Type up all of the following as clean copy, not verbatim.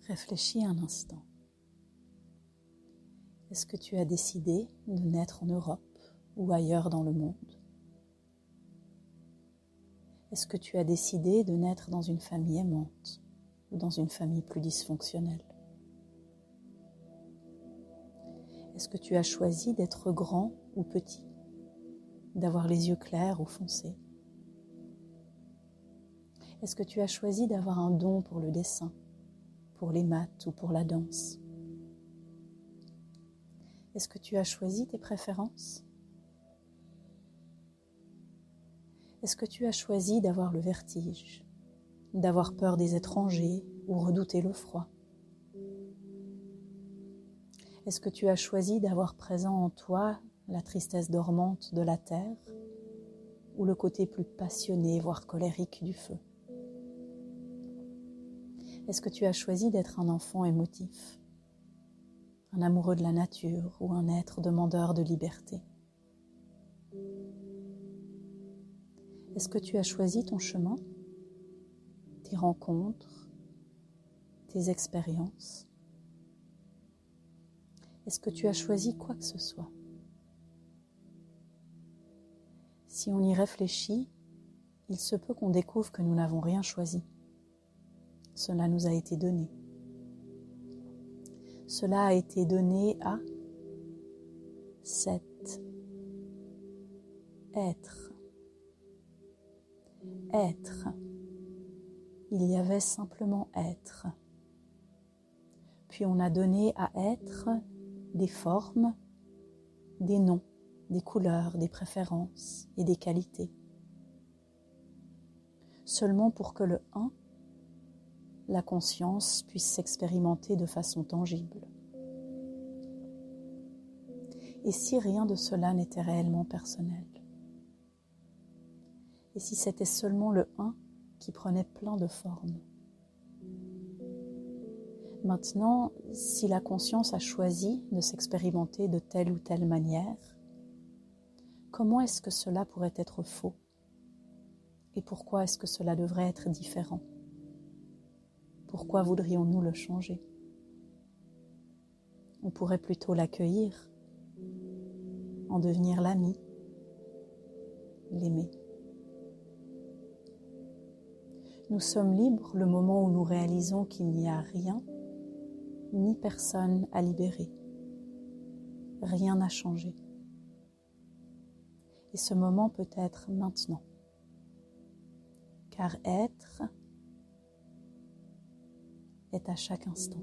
Réfléchis un instant. Est-ce que tu as décidé de naître en Europe ou ailleurs dans le monde? Est-ce que tu as décidé de naître dans une famille aimante ou dans une famille plus dysfonctionnelle? Est-ce que tu as choisi d'être grand ou petit, d'avoir les yeux clairs ou foncés? Est-ce que tu as choisi d'avoir un don pour le dessin, pour les maths ou pour la danse? Est-ce que tu as choisi tes préférences? Est-ce que tu as choisi d'avoir le vertige, d'avoir peur des étrangers ou redouter le froid? Est-ce que tu as choisi d'avoir présent en toi la tristesse dormante de la terre ou le côté plus passionné, voire colérique du feu? Est-ce que tu as choisi d'être un enfant émotif, un amoureux de la nature ou un être demandeur de liberté? Est-ce que tu as choisi ton chemin, tes rencontres, tes expériences? Est-ce que tu as choisi quoi que ce soit? Si on y réfléchit, il se peut qu'on découvre que nous n'avons rien choisi. Cela nous a été donné. Cela a été donné à cet être. Être. Il y avait simplement être. Puis on a donné à être des formes, des noms, des couleurs, des préférences et des qualités. Seulement pour que le un, la conscience, puisse s'expérimenter de façon tangible. Et si rien de cela n'était réellement personnel? Et si c'était seulement le un qui prenait plein de formes? Maintenant, si la conscience a choisi de s'expérimenter de telle ou telle manière, comment est-ce que cela pourrait être faux? Et pourquoi est-ce que cela devrait être différent? Pourquoi voudrions-nous le changer? On pourrait plutôt l'accueillir, en devenir l'ami, l'aimer. Nous sommes libres le moment où nous réalisons qu'il n'y a rien, ni personne à libérer. Rien à changer. Et ce moment peut être maintenant. Car être est à chaque instant.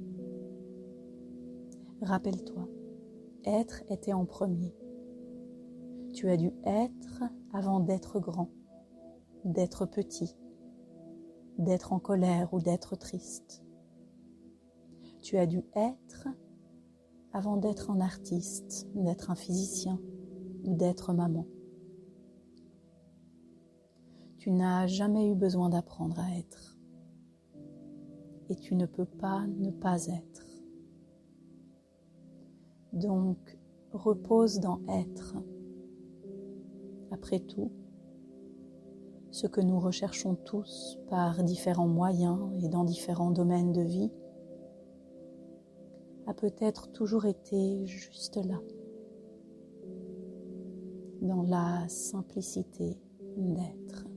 Rappelle-toi, être était en premier. Tu as dû être avant d'être grand, d'être petit, d'être en colère ou d'être triste. Tu as dû être avant d'être un artiste, d'être un physicien ou d'être maman. Tu n'as jamais eu besoin d'apprendre à être. Et tu ne peux pas ne pas être. Donc, repose dans être. Après tout, ce que nous recherchons tous par différents moyens et dans différents domaines de vie a peut-être toujours été juste là, dans la simplicité d'être.